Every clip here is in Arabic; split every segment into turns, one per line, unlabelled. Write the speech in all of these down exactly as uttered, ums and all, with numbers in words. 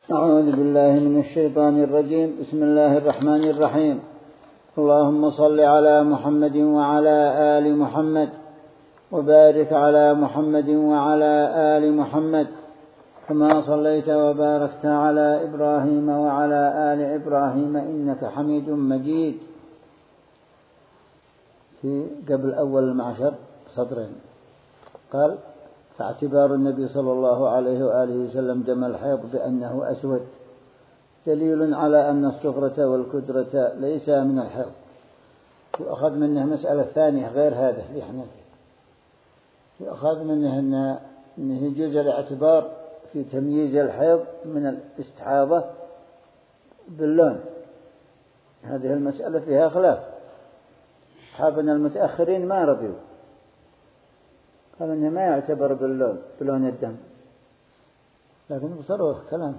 أعوذ بالله من الشيطان الرجيم. بسم الله الرحمن الرحيم. اللهم صل على محمد وعلى آل محمد وبارك على محمد وعلى آل محمد كما صليت وباركت على إبراهيم وعلى آل إبراهيم إنك حميد مجيد. في قبل أول المعشر سطرين قال: فاعتبار النبي صلى الله عليه وآله وسلم دم الحيض بأنه أسود دليل على أن الصفرة والكدرة ليس من الحيض. يؤخذ منه مسألة ثانية غير هذا لحنا يؤخذ منه أنه يجوز الاعتبار في تمييز الحيض من الاستحاضة باللون. هذه المسألة فيها خلاف، أصحابنا المتأخرين ما رضيوا، قال إنه ما يعتبر باللون بلون الدم، لكن بصروخ كلام.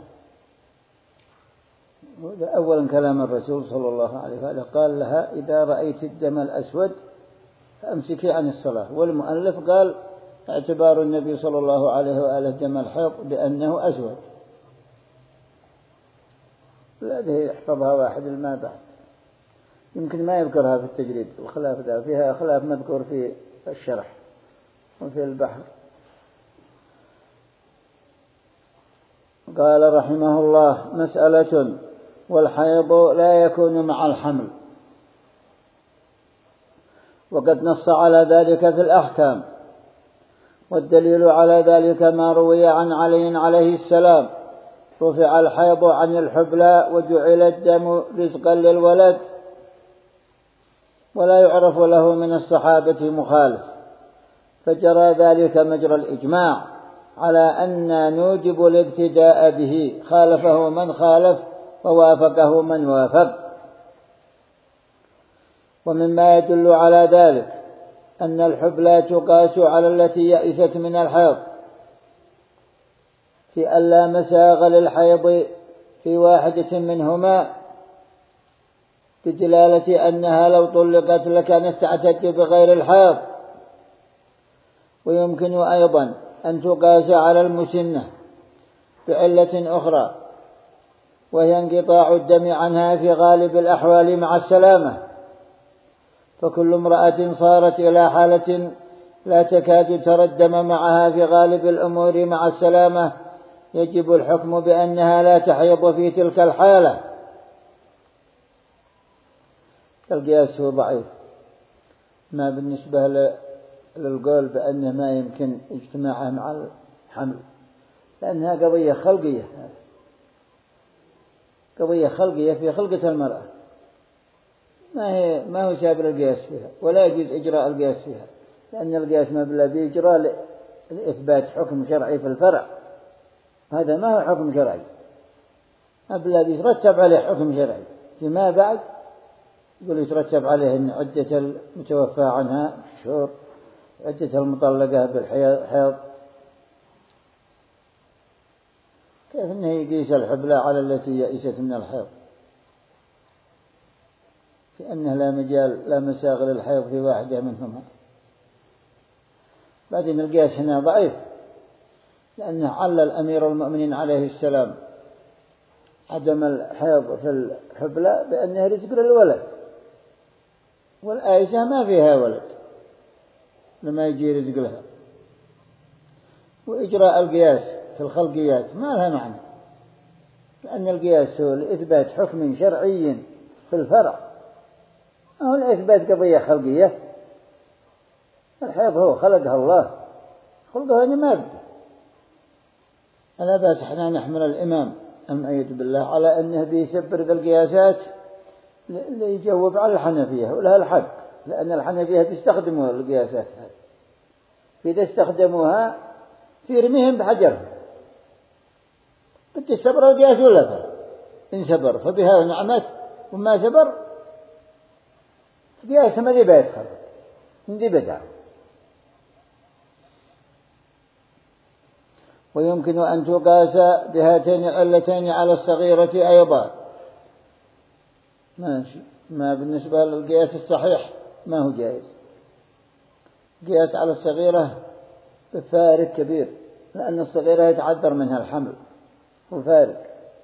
أولا كلام الرسول صلى الله عليه وسلم قال لها: إذا رأيت الدم الأسود فأمسكي عن الصلاة. والمؤلف قال: اعتبار النبي صلى الله عليه وآله دم الحيض بأنه أسود. هذه يحفظها واحد ما بعد، يمكن ما يذكرها في التجريد. الخلاف ذا فيها خلاف مذكور في الشرح وفي البحر. قال رحمه الله: مسألة: والحيض لا يكون مع الحمل، وقد نص على ذلك في الأحكام، والدليل على ذلك ما روي عن علي عليه السلام: رفع الحيض عن الحبلى وجعل الدم رزقا للولد، ولا يعرف له من الصحابة مخالف، فجرى ذلك مجرى الإجماع على أن نوجب الاقتداء به، خالفه من خالف ووافقه من وافق. ومما يدل على ذلك أن الحبلى تقاس على التي يئست من الحيض في ألا مساغ للحيض في واحدة منهما، بدلالة أنها لو طلقت لكانت تعتد بغير الحيض. ويمكن أيضا أن تقاس على المسنة بعلة أخرى، وهي انقطاع الدم عنها في غالب الأحوال مع السلامة، فكل امرأة صارت إلى حالة لا تكاد ترى الدم معها في غالب الأمور مع السلامة يجب الحكم بأنها لا تحيض في تلك الحالة. القياس هو ضعيف، ما بالنسبة للقول بأنه ما يمكن اجتماعها مع الحمل، لأنها قضية خلقية، قضية خلقية في خلقة المرأة، ما هي ما هو سابر القياس فيها، ولا يجوز إجراء القياس فيها، لأن القياس ما بلا بإجراء لإثبات حكم شرعي في الفرع، هذا ما هو حكم شرعي، ما بلا بيترتب عليه حكم شرعي فيما بعد، يقول يترتب عليه أن عدة المتوفى عنها شهور، عدة المطلقة بالحيض، كيف أنه يقيس الحبلى على التي يئست من الحيض، لأنه لا مجال لا مساغ للحيض في واحدة منهما. بعدين القياس هنا ضعيف، لأنه علل أمير المؤمنين عليه السلام عدم الحيض في الحبلى بأنه رزق للولد، والآيسة ما فيها ولد لما يجي رزق لها. وإجراء القياس في الخلقيات ما لها معنى، لأن القياس هو لإثبات حكم شرعي في الفرع، هو لإثبات قضية خلقية. الحيض هو خلقها الله، خلقها ما بده. ألا بأس احنا نحمل الإمام المؤيد بالله على أنه بيسبر ذا القياسات ليجاوب على الحنفية، ولها الحق، لأن الحنفية بيستخدموا القياسات هذه، إذا استخدموها في رميهم بحجر، بدي السبر القياس ولا فرق؟ إن سبر فبها ونعمت، وما سبر قياس ما ذي بيدخل من ذي بدع. ويمكن أن تقاس بهاتين علتين على الصغيرة أيضا، ماشي، ما بالنسبة للقياس الصحيح ما هو جائز. قياس على الصغيرة بفارق كبير، لأن الصغيرة يتعذر منها الحمل وفارق،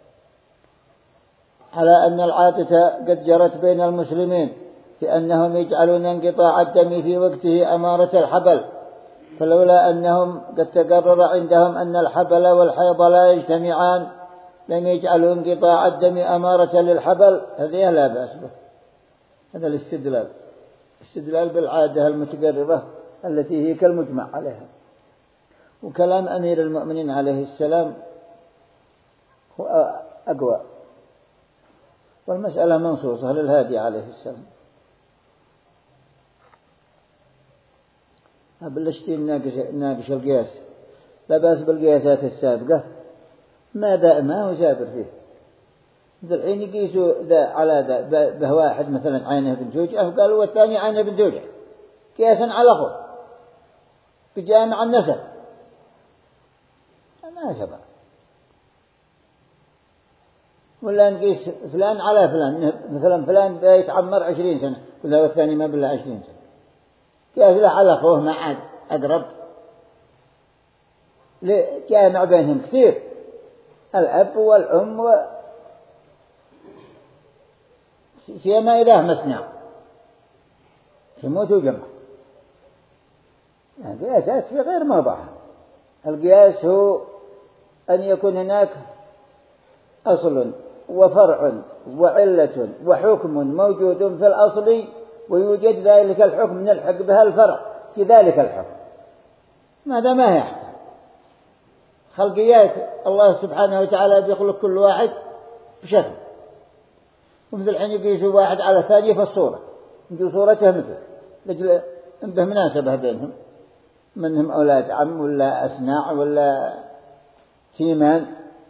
على أن العادة قد جرت بين المسلمين في أنهم يجعلون انقطاع الدم في وقته أمارة الحبل، فلولا أنهم قد تقرر عندهم أن الحبل والحيض لا يجتمعان لم يجعلوا انقطاع الدم أمارة للحبل. هذه لا بأس به. هذا الاستدلال، استدلال بالعادة المتقررة التي هي كالمجمع عليها. وكلام أمير المؤمنين عليه السلام هو أقوى، والمسألة منصوصة للهادي عليه السلام. بلشتين ناقش, ناقش القياس، لا بأس بالقياسات السابقة ما دائما ما هو سابر فيه. مثل الحين يقيسوا ذا على ذا به واحد مثلا عينه بن زوجة قالوا والثاني عينه بن زوجة قياسا على أخوه بجامع النسب ما سبع. ولا نقيس فلان على فلان، مثلا فلان يتعمر عشرين سنة ولا والثاني ما بلا عشرين سنة قياس له على أخوه ما عاد أقرب، جامع بينهم كثير الأب والأم و... سيما إذا مسنا يموت وجمع. القياسات في غير موضعها. القياس هو أن يكون هناك أصل وفرع وعلة وحكم موجود في الأصل ويوجد ذلك الحكم نلحق بها الفرع في ذلك الحكم. ماذا ما يحتاج خلقيات الله سبحانه وتعالى بيخلق كل واحد بشكل، ومثل الحين يقيسوا واحد على ثاني في الصورة يجي صورته مثل لجل به مناسبة بينهم، منهم أولاد عم ولا أسناع ولا تيمان.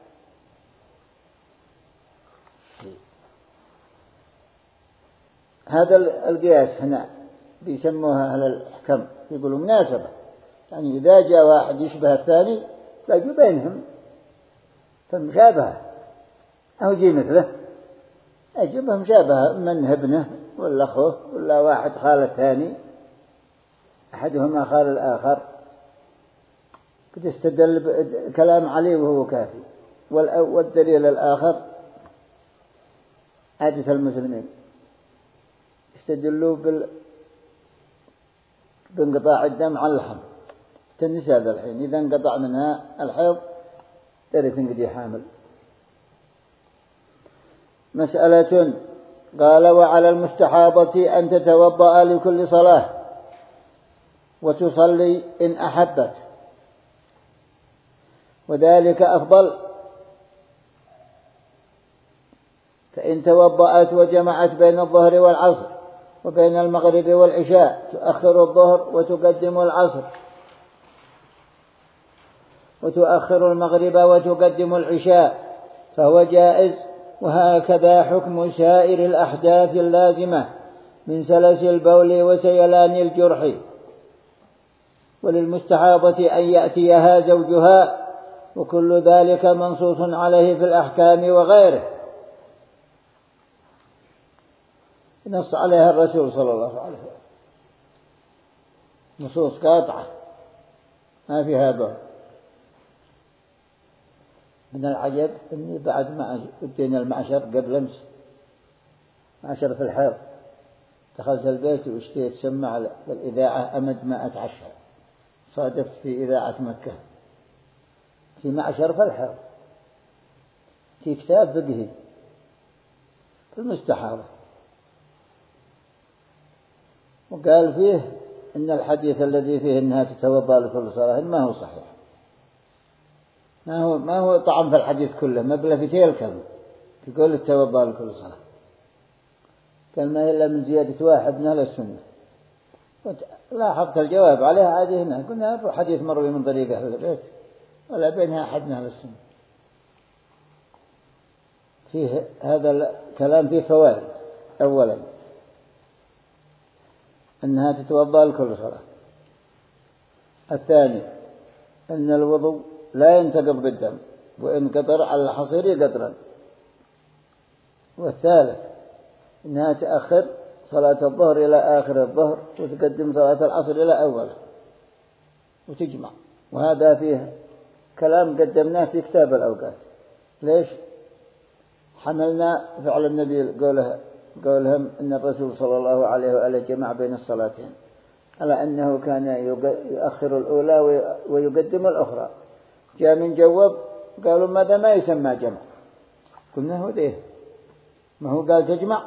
هذا القياس هنا بيسموها أهل الحكم يقولوا مناسبة، يعني إذا جاء واحد يشبه الثاني تلاقي بينهم فمشابهة أو جي مثله أجيبها مشابهة من ابنه ولا أخوه ولا واحد خال الثاني أحدهما خال الآخر قد استدل كلام علي وهو كافي. والدليل الآخر عادة المسلمين استدلوا بال... بانقطاع الدم على الحمل. النساء هذا الحين إذا انقطع منها الحيض ترى تنقضي حامل. مسألة قال وعلى المستحاضة أن تتوضأ لكل صلاة وتصلي إن أحبت، وذلك أفضل، فإن توضأت وجمعت بين الظهر والعصر وبين المغرب والعشاء تؤخر الظهر وتقدم العصر وتؤخر المغرب وتقدم العشاء فهو جائز. وهكذا حكم سائر الأحداث اللازمة من سلس البول وسيلان الجرح. وللمستحاضة أن يأتيها زوجها، وكل ذلك منصوص عليه في الأحكام وغيره، نص عليها الرسول صلى الله عليه وسلم نصوص قاطعة ما فيها ضر. من العجب أني بعد ما أدينا المعشر قبل أمس معشر في الحيض دخلت البيت واشتيت سماعة للإذاعة أمد ما أتعشى، صادفت في إذاعة مكة في معشر في الحيض في كتاب فقهي في المستحاضة، وقال فيه إن الحديث الذي فيه أنها تتوضأ لكل صلاة ما هو صحيح، ما هو ما هو طعم في الحديث كله ما بلا في تلك الكلمة تقول التوضأ لكل صلاة، كلمة إلا من زيادة واحد من أهل السنة. لاحظت الجواب عليها عادي هنا، قلنا حديث مروي من طريق أهل البيت ولا بينها أحد من أهل السنة. فيه هذا الكلام فيه فوائد. أولا أنها تتوضأ لكل صلاة. الثاني أن الوضوء لا ينتقض بالدم وإن قطر على الحصير قطرا. والثالث أنها تأخر صلاة الظهر إلى آخر الظهر وتقدم صلاة العصر إلى أوله وتجمع. وهذا فيه كلام قدمناه في كتاب الأوقات. ليش؟ حملنا فعل النبي قوله قولهم إن الرسول صلى الله عليه وآله جمع بين الصلاتين على أنه كان يؤخر الأولى ويقدم الأخرى. جاء من جواب قالوا ماذا ما يسمى جمع؟ قلنا هو ده، ما هو قال تجمع،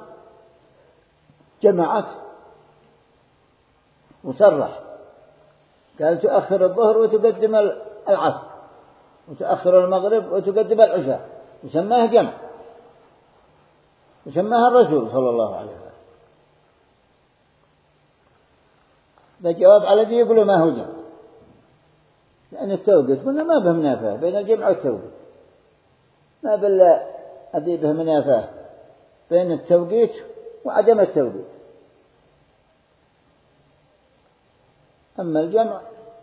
جمعت وصرح، قال تؤخر الظهر وتقدم العصر وتؤخر المغرب وتقدم العشاء، وسماه جمع، وسماها الرسول صلى الله عليه وسلم. فالجواب على ذي يقولوا ما هو جمع، لأن التوقيت قلنا ما به منافاة بين الجمع والتوقيت، ما بالله أبي به منافاة بين التوقيت وعدم التوقيت. أما الجمع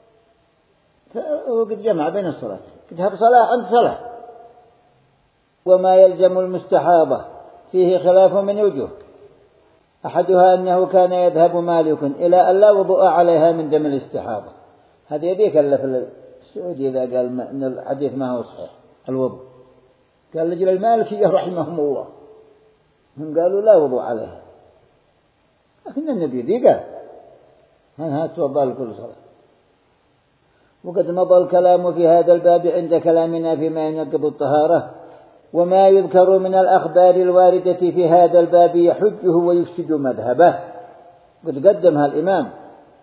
فهو قد جمع بين الصلاة، قد هب صلاة عند صلاة. وما يلزم المستحاضة فيه خلاف من وجوه، أحدها أنه كان يذهب مالك إلى أن لا وضوء عليها من دم الاستحاضة. هذه يديك إلا في السعودية إذا قال أن الحديث ما هو صحيح الوضوء، قال لجل المالكية رحمهم الله هم قالوا لا وضوء عليها، لكن النبي ذي قال هل توضأ لكل صلاة. وقد مضى الكلام في هذا الباب عند كلامنا فيما ينقض الطهارة، وما يذكر من الأخبار الواردة في هذا الباب يحجه ويفسد مذهبه. قد قدمها الإمام،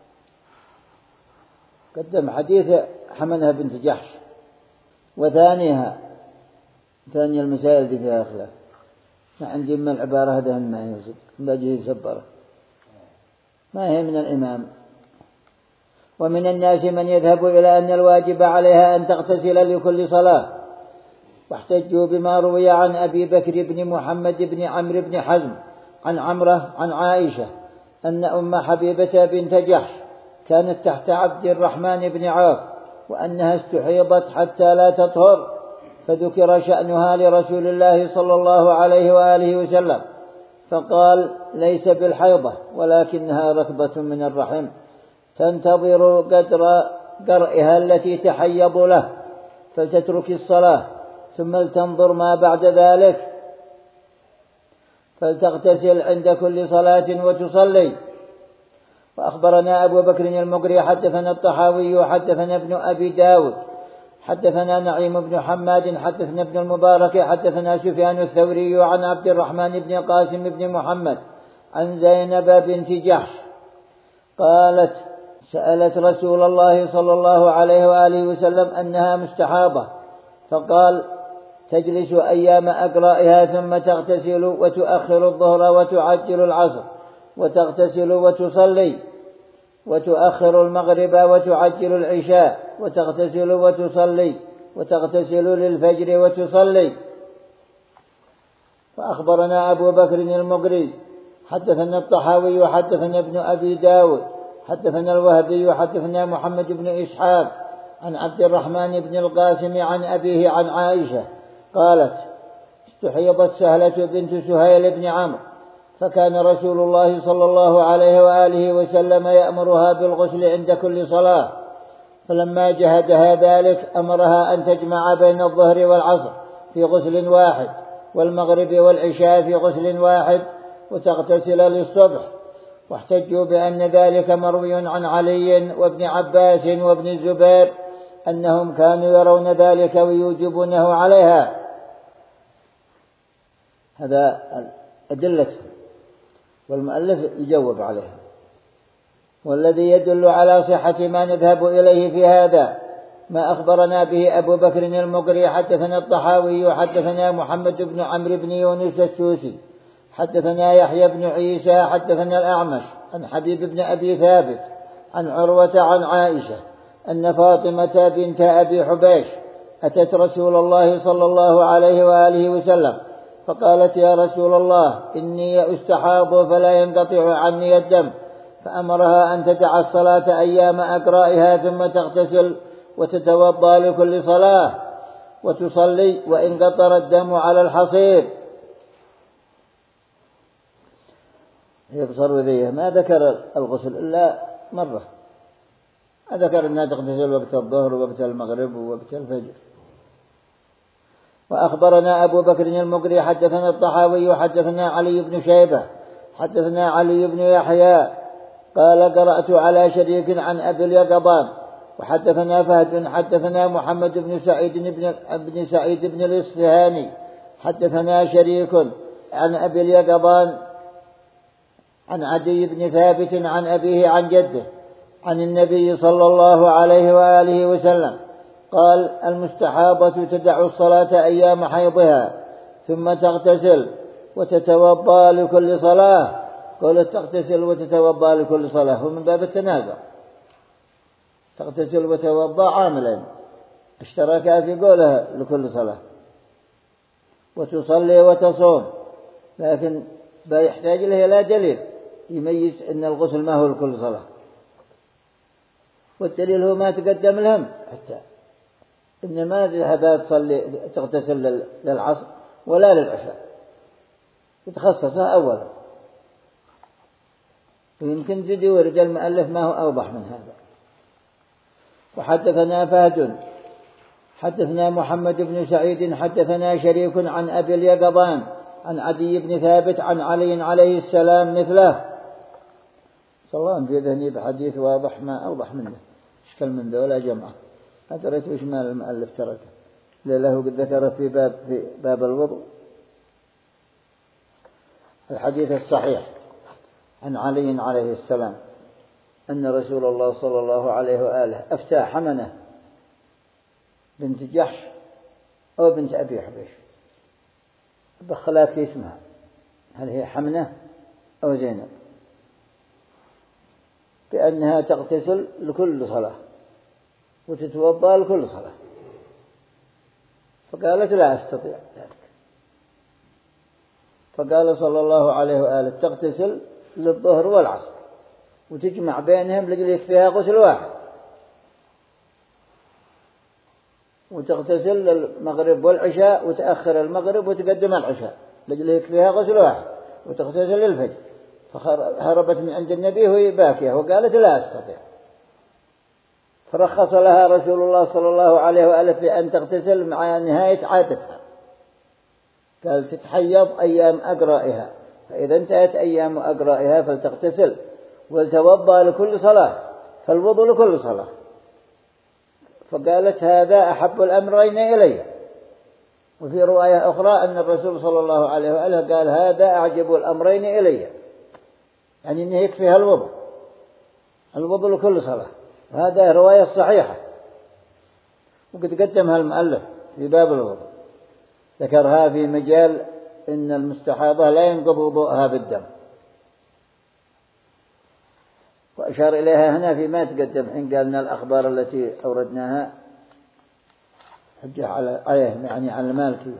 قدم حديث حمنها بنت جحش، وثانيها ثاني المسائل دي فيها خلاف، ما عندي من العبارة هذا ما يوجد باجي يسبره، ما هي من الإمام. ومن الناس من يذهب إلى أن الواجب عليها أن تغتسل لكل صلاة، واحتجوا بما روي عن أبي بكر بن محمد بن عمرو بن حزم عن عمرة عن عائشة أن أم حبيبة بنت جحش كانت تحت عبد الرحمن بن عوف، وأنها استحيضت حتى لا تطهر، فذكر شأنها لرسول الله صلى الله عليه وآله وسلم، فقال ليس بالحيضة ولكنها ركبة من الرحم تنتظر قدر قرئها التي تحيض له، فلتترك الصلاة ثم لتنظر ما بعد ذلك، فلتغتسل عند كل صلاة وتصلي. وأخبرنا أبو بكر المقري حدثنا الطحاوي حدثنا ابن أبي داود حدثنا نعيم بن حماد حدثنا ابن المبارك حدثنا سفيان الثوري عن عبد الرحمن بن قاسم بن محمد عن زينب بنت جحش قالت سألت رسول الله صلى الله عليه وآله وسلم أنها مستحاضة، فقال تجلس أيام أقرائها ثم تغتسل وتؤخر الظهر وتعجل العصر وتغتسل وتصلي، وتؤخر المغرب وتعجل العشاء وتغتسل وتصلي، وتغتسل للفجر وتصلي. فأخبرنا أبو بكر المقري حدثنا الطحاوي وحدثنا ابن أبي داود حدثنا الوهبي وحدثنا محمد بن إسحاق عن عبد الرحمن بن القاسم عن أبيه عن عائشة قالت استحيضت سهلة بنت سهيل بن عمرو، فكان رسول الله صلى الله عليه وآله وسلم يأمرها بالغسل عند كل صلاة، فلما جهدها ذلك أمرها أن تجمع بين الظهر والعصر في غسل واحد والمغرب والعشاء في غسل واحد وتغتسل للصبح. واحتجوا بأن ذلك مروي عن علي وابن عباس وابن الزبير أنهم كانوا يرون ذلك ويوجبونه عليها. هذا أدلة والمؤلف يجوب عليها. والذي يدل على صحة ما نذهب إليه في هذا ما أخبرنا به أبو بكر المقري حدثنا الطحاوي حدثنا محمد بن عمرو بن يونس السوسي حدثنا يحيى بن عيسى حدثنا الأعمش عن حبيب بن أبي ثابت عن عروة عن عائشة أن فاطمة بنت أبي حبيش أتت رسول الله صلى الله عليه وآله وسلم فقالت يا رسول الله إني أستحاض فلا ينقطع عني الدم، فأمرها أن تدع الصلاة أيام أقرائها ثم تغتسل وتتوضأ لكل صلاة وتصلي وإن قطر الدم على الحصير. يبصر وذيه ما ذكر الغسل إلا مرة، ما ذكر أنها تغتسل وقت الظهر ووقت المغرب ووقت الفجر. وأخبرنا أبو بكر المقري حدثنا الطحاوي حدثنا علي بن شيبة حدثنا علي بن يحيى قال قرأت على شريك عن أبي اليقظان وحدثنا فهد حدثنا محمد بن سعيد بن, بن سعيد بن الإصفهاني حدثنا شريك عن أبي اليقظان عن عدي بن ثابت عن أبيه عن جده عن النبي صلى الله عليه وآله وسلم قال المستحاضة تدع الصلاة أيام حيضها ثم تغتسل وتتوضأ لكل صلاة. قالت تغتسل وتتوضأ لكل صلاة هو من باب التنازع، تغتسل وتوضأ عاملين اشتركا في قولها لكل صلاة، وتصلي وتصوم، لكن يحتاج لها لا دليل يميز أن الغسل ما هو لكل صلاة، والدليل هو ما تقدم لهم حتى إن ما ذهبت تصلي تغتسل للعصر ولا للعشاء، يتخصصها أولا. ويمكن زدي ورد المؤلف ما هو أوضح من هذا. وحدثنا فهد حدثنا محمد بن سعيد حدثنا شريك عن أبي اليقظان عن عدي بن ثابت عن علي عليه السلام مثله. سواء في ذهني بحديث واضح ما أوضح منه اشكال من ذا ولا جمعة أدريت وش مال المؤلف تركه لله قد ذكر في باب في باب الوضوء. الحديث الصحيح عن علي عليه السلام أن رسول الله صلى الله عليه وآله أفتى حمنة بنت جحش أو بنت أبي حبيش بخلاف في اسمها، هل هي حمنة أو زينب، بأنها تغتسل لكل صلاة وتتوضأ لكل صلاة، فقالت لا أستطيع ذلك، فقال صلى الله عليه وآله تغتسل للظهر والعصر وتجمع بينهم لجل يكفيها غسل واحد، وتغتسل للمغرب والعشاء وتأخر المغرب وتقدم العشاء لجل يكفيها غسل واحد، وتغتسل للفجر. فهربت من عند النبي وهي باكية وقالت لا أستطيع، فرخص لها رسول الله صلى الله عليه وآله في أن تغتسل مع نهاية عادتها، قال تتحيض أيام أقرائها، فإذا انتهت أيام أقرائها فلتغتسل ولتوضأ لكل صلاة، فالوضوء لكل صلاة. فقالت هذا أحب الأمرين إلي. وفي رواية أخرى أن الرسول صلى الله عليه وآله قال هذا أعجب الأمرين إلي، يعني أنه يكفيها الوضوء الوضوء لكل صلاة. هذا رواية صحيحة وقد قدمها المؤلف في باب الوضوء، ذكرها في مجال إن المستحاضة لا ينقض وضوءها بالدم، وأشار إليها هنا فيما تقدم حين قالنا الأخبار التي أوردناها حجة عليه يعني على المالكية.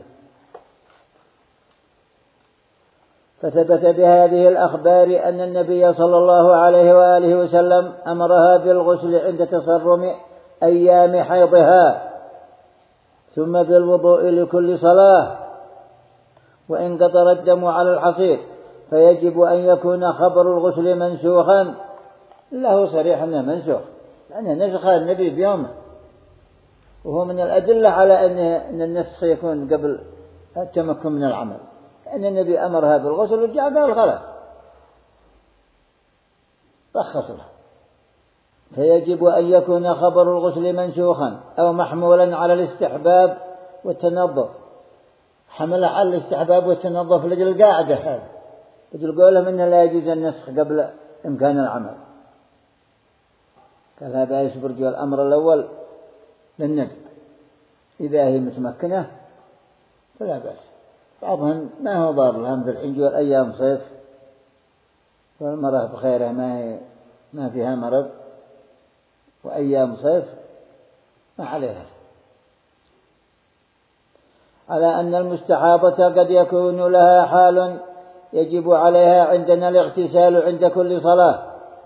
فثبت بهذه الأخبار أن النبي صلى الله عليه وآله وسلم أمرها بالغسل عند تصرم أيام حيضها ثم بالوضوء لكل صلاة، وإن قطر الدم على الحصير فيجب أن يكون خبر الغسل منسوخا. له صريح أنه منسوخ لأنه نسخ النبي بيومه، وهو من الأدلة على أن النسخ يكون قبل التمكن من العمل، لأن النبي أمرها بالغسل وجاء قال خلاص رخص له. فيجب أن يكون خبر الغسل منسوخا أو محمولا على الاستحباب والتنظف، حمل على الاستحباب والتنظف لجل القاعدة هذا لجل قولهم إنه لا يجوز النسخ قبل إمكان العمل. قال هذا يسبر جو الأمر الأول للندب، إذا هي متمكنة فلا بأس. بعضهم ما هو ضار لهم في الحين جو الأيام صيف والمرأة بخيرها ما هي ما فيها مرض وأيام صيف ما عليها. على أن المستحاضة قد يكون لها حال يجب عليها عندنا الاغتسال عند كل صلاة،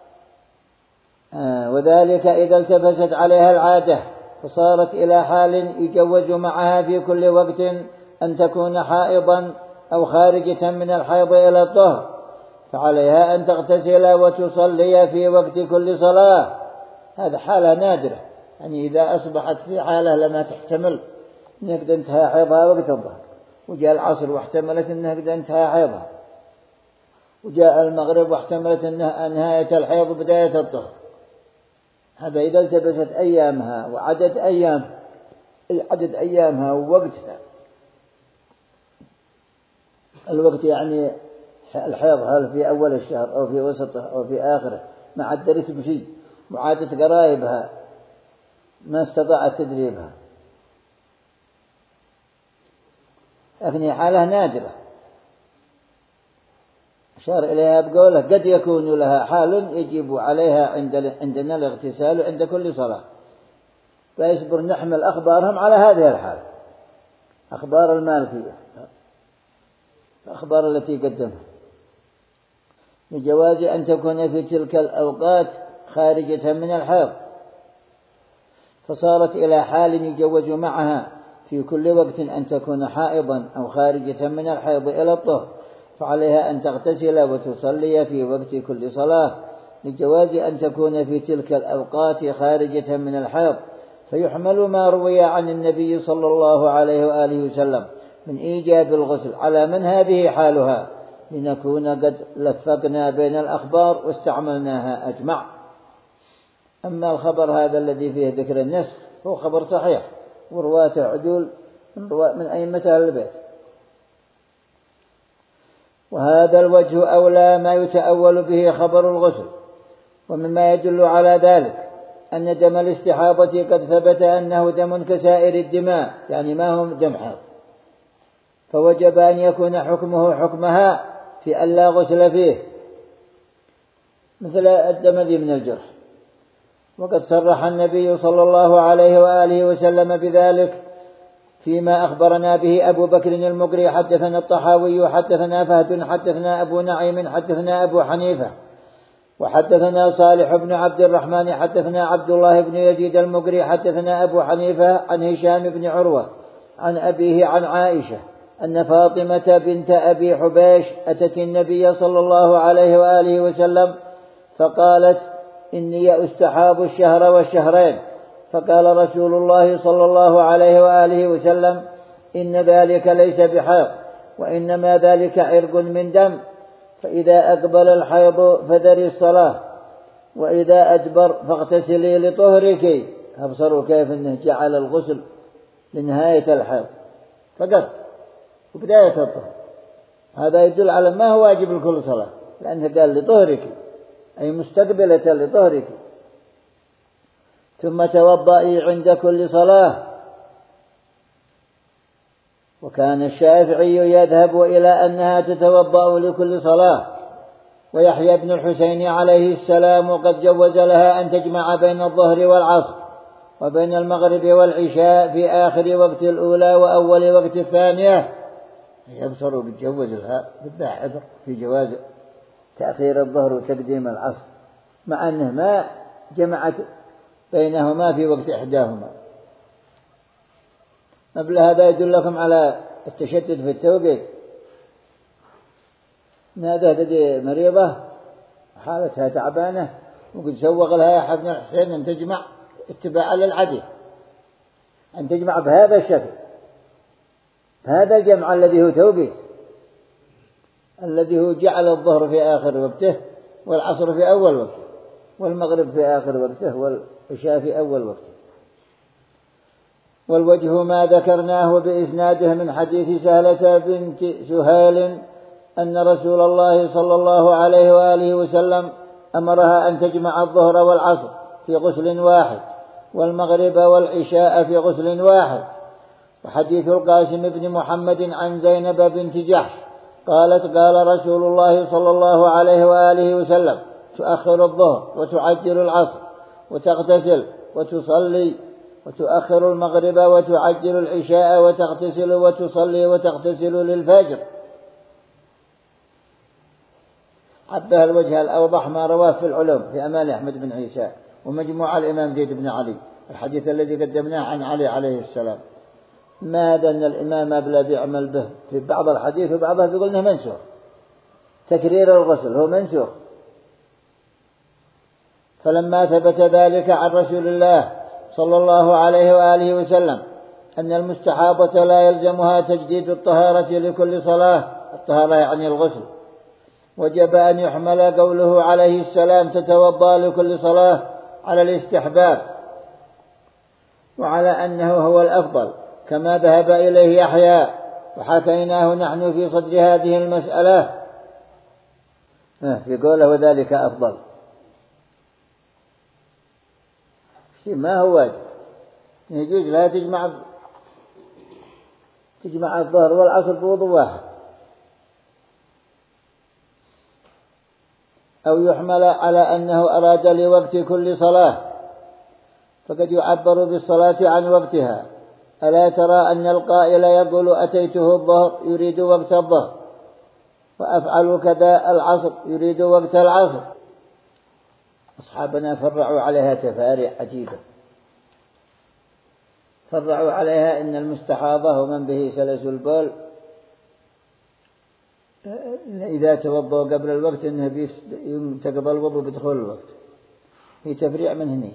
آه وذلك إذا التبست عليها العادة فصارت إلى حال يجوز معها في كل وقت أن تكون حائضا أو خارجة من الحيض إلى الطهر، فعليها أن تغتسل وتصلي في وقت كل صلاة. هذا حالة نادرة، يعني إذا أصبحت في حالة لما تحتمل أنها قد انتهى حيضها وقت الظهر، وجاء العصر واحتملت أنها قد انتهى حيضها، وجاء المغرب واحتملت أنها نهاية الحيض وبداية الظهر. هذا إذا التبست أيامها وعدد أيام عدد أيامها ووقتها. الوقت يعني الحيض هل في أول الشهر أو في وسطه أو في آخره، ما عدلت بشيء، وعادت قرايبها ما استطاعت تدريبها، لكن حالة نادرة أشار إليها بقوله قد يكون لها حال يجب عليها عندنا الاغتسال عند كل صلاة، فيصبر نحمل أخبارهم على هذه الحال، أخبار المالكية، الأخبار التي قدمها بجواز أن تكون في تلك الأوقات خارجة من الحيض، فصارت إلى حال يجوز معها في كل وقت أن تكون حائضا أو خارجة من الحيض إلى الطهر، فعليها أن تغتسل وتصلي في وقت كل صلاة، لجواز أن تكون في تلك الأوقات خارجة من الحيض. فيحمل ما روي عن النبي صلى الله عليه وآله وسلم من إيجاب الغسل على من هذه حالها، لنكون قد لفقنا بين الأخبار واستعملناها أجمع. أما الخبر هذا الذي فيه ذكر النسخ هو خبر صحيح، ورواته عدول من أئمة أهل البيت. وهذا الوجه أولى ما يتأول به خبر الغسل. ومما يدل على ذلك أن دم الاستحاضة قد ثبت أنه دم كسائر الدماء، يعني ما هو دم حيض، فوجب أن يكون حكمه حكمها في أن لا غسل فيه، مثل الدم ذي من الجرح. وقد صرح النبي صلى الله عليه وآله وسلم بذلك فيما أخبرنا به أبو بكر المقري: حدثنا الطحاوي حدثنا فهد حدثنا أبو نعيم حدثنا أبو حنيفة وحدثنا صالح بن عبد الرحمن حدثنا عبد الله بن يزيد المقري حدثنا أبو حنيفة عن هشام بن عروة عن أبيه عن عائشة أن فاطمة بنت أبي حبيش أتت النبي صلى الله عليه وآله وسلم فقالت: إني أستحاض الشهر والشهرين. فقال رسول الله صلى الله عليه وآله وسلم: إن ذلك ليس بحيض، وإنما ذلك عرق من دم، فإذا أقبل الحيض فذري الصلاة، وإذا أدبر فاغتسلي لطهرك. أبصروا كيف أنه جعل الغسل لنهاية الحيض فقط وبداية الطهر. هذا يدل على ما هو واجب لكل صلاة، لأنه قال لطهرك أي مستقبلة لطهرك. ثم توضئي عند كل صلاة. وكان الشافعي يذهب إلى أنها تتوضأ لكل صلاة، ويحيى بن الحسين عليه السلام قد جوز لها أن تجمع بين الظهر والعصر وبين المغرب والعشاء في آخر وقت الأولى وأول وقت الثانية. يبصر بالجوز لها بالداعب في جواز تأخير الظهر وتقديم العصر، مع أنه ما جمعت بينهما في وقت إحداهما. قبل هذا يدلكم على التشدد في التوقيت. هذا هذه مريضة حالتها تعبانة، وقد سوق لها يحيى بن الحسين أن تجمع اتباعا للعدل، أن تجمع بهذا الشكل، هذا الجمع الذي هو توقيت، الذي هو جعل الظهر في آخر وقته والعصر في أول وقته والمغرب في آخر وقته والعشاء في أول وقته. والوجه ما ذكرناه بإسناده من حديث سهلة بنت سهيل أن رسول الله صلى الله عليه وآله وسلم أمرها أن تجمع الظهر والعصر في غسل واحد والمغرب والعشاء في غسل واحد. وحديث القاسم بن محمد عن زينب بنت جحش قالت: قال رسول الله صلى الله عليه وآله وسلم: تؤخر الظهر وتعجل العصر وتغتسل وتصلي، وتؤخر المغرب وتعجل العشاء وتغتسل وتصلي وتغتسل للفجر. حتى الوجه الأوضح ما رواه في العلوم في أمال أحمد بن عيسى ومجموع الإمام زيد بن علي، الحديث الذي قدمناه عن علي عليه السلام. ماذا أن الإمام أبلى بيعمل به في بعض الحديث وبعضها يقول إنه منسوخ، تكرير الغسل هو منسوخ. فلما ثبت ذلك عن رسول الله صلى الله عليه وآله وسلم أن المستحاضة لا يلزمها تجديد الطهارة لكل صلاة، الطهارة يعني الغسل، وجب أن يحمل قوله عليه السلام تتوضأ لكل صلاة على الاستحباب، وعلى أنه هو الأفضل كما ذهب إليه يحيى، وحكيناه نحن في صدر هذه المسألة في قوله وذلك أفضل. ما هو واجب، يجوز لا تجمع تجمع الظهر والعصر بوضوء واحد، أو يحمل على أنه أراد لوقت كل صلاة، فقد يعبر بالصلاة عن وقتها. ألا ترى أن القائل يقول أتيته الظهر يريد وقت الظهر، وأفعل كذا العصر يريد وقت العصر. أصحابنا فرعوا عليها تفارع عجيبة، فرعوا عليها إن المستحاضة ومن به سلس البول إذا توضأوا قبل الوقت إنه تقضى الوضوء بدخول الوقت، هي تفريع من هنا.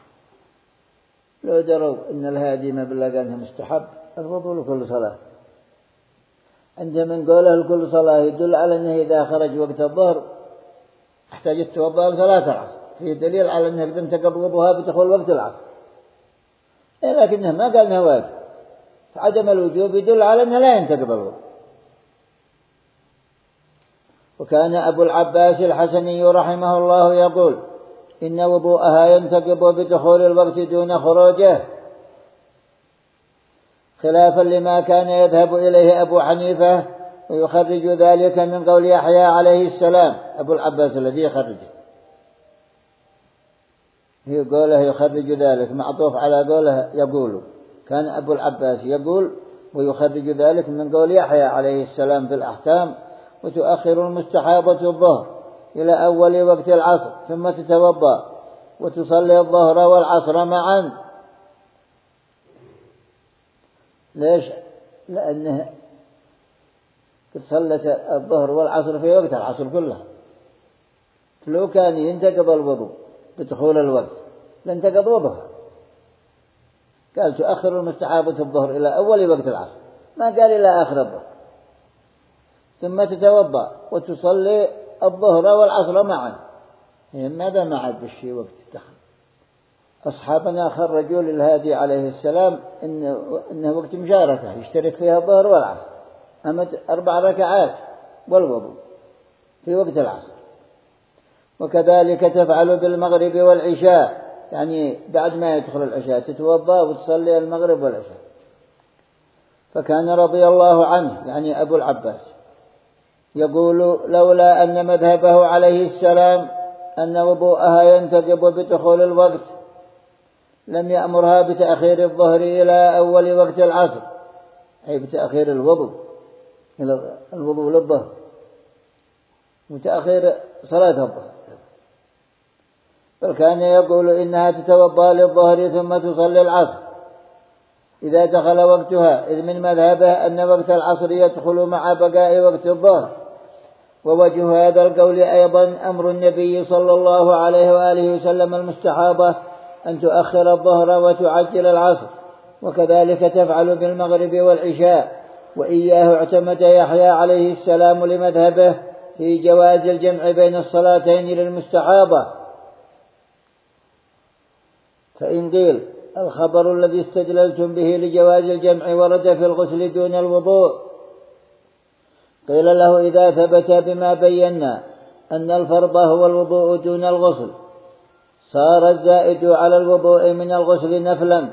لو دروا إن الهادي ما بلغ أنها مستحب الوضوء لكل صلاة، عندما من قوله لكل صلاة يدل على أنه إذا خرج وقت الظهر احتاج التوضأ لصلاة العصر، فيه دليل على أنه قد انتقض وضوءها بدخول وقت العصر، لكنه ما قال أنه واجب، فعدم الوجوب يدل على أنه لا ينتقض الوضوء. وكان أبو العباس الحسني رحمه الله يقول إن وضوءها ينتقض بدخول الوقت دون خروجه، خلافا لما كان يذهب إليه أبو حنيفة، ويخرج ذلك من قول يحيى عليه السلام. أبو العباس الذي يخرجه هي قوله يخرج ذلك معطوف على قوله يقول، كان أبو العباس يقول ويخرج ذلك من قول يحيى عليه السلام في الأحكام: وتؤخر المستحاضة الظهر إلى أول وقت العصر ثم تتوضأ وتصلي الظهر والعصر معا. ليش؟ لأنه قد صلت الظهر والعصر في وقت العصر كلها، فلو كان ينتقض الوضوء بدخول الوقت لانتقض وضوءها. قال تؤخر المستحاضة الظهر إلى أول وقت العصر، ما قال إلى آخر الظهر، ثم تتوضأ وتصلي الظهر والعصر معا. ماذا معا بالشيء وقت دخل؟ أصحابنا خرجوا للهادي عليه السلام إنه, إنه وقت مشاركة يشترك فيها الظهر والعصر، أما أربع ركعات والوضوء في وقت العصر. وكذلك تفعل بالمغرب والعشاء، يعني بعد ما يدخل العشاء تتوضأ وتصلي المغرب والعشاء. فكان رضي الله عنه يعني أبو العباس يقول لولا أن مذهبه عليه السلام أن وضوءها ينتقض بدخول الوقت لم يأمرها بتأخير الظهر إلى أول وقت العصر، أي بتأخير الوضوء إلى الوضوء للظهر وتأخير صلاة الظهر، بل كان يقول إنها تتوضأ للظهر ثم تصلي العصر إذا دخل وقتها، إذ من مذهبه أن وقت العصر يدخل مع بقاء وقت الظهر. ووجه هذا القول أيضا أمر النبي صلى الله عليه وآله وسلم المستحاضة أن تؤخر الظهر وتعجل العصر، وكذلك تفعل بالمغرب والعشاء. وإياه اعتمد يحيى عليه السلام لمذهبه في جواز الجمع بين الصلاتين للمستحاضة. فإن قيل الخبر الذي استدللتم به لجواز الجمع ورد في الغسل دون الوضوء، قيل له إذا ثبت بما بينا أن الفرض هو الوضوء دون الغسل صار الزائد على الوضوء من الغسل نفلا،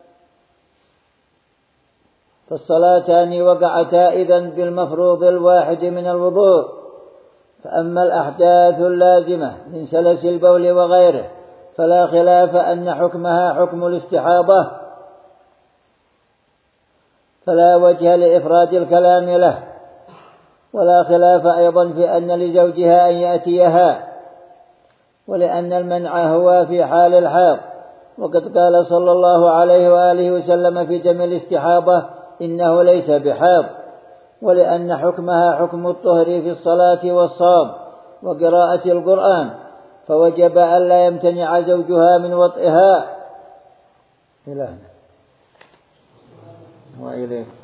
فالصلاتان وقعتا إذن بالمفروض الواحد من الوضوء. فأما الأحداث اللازمة من سلس البول وغيره فلا خلاف أن حكمها حكم الاستحاضة، فلا وجه لإفراد الكلام له، ولا خلاف أيضا في أن لزوجها أن يأتيها، ولأن المنع هو في حال الحيض. وقد قال صلى الله عليه وآله وسلم في دم الاستحاضة إنه ليس بحيض، ولأن حكمها حكم الطهر في الصلاة والصوم وقراءة القرآن، فوجب ألا يمتنع زوجها من وطئها. إلهنا وإليه.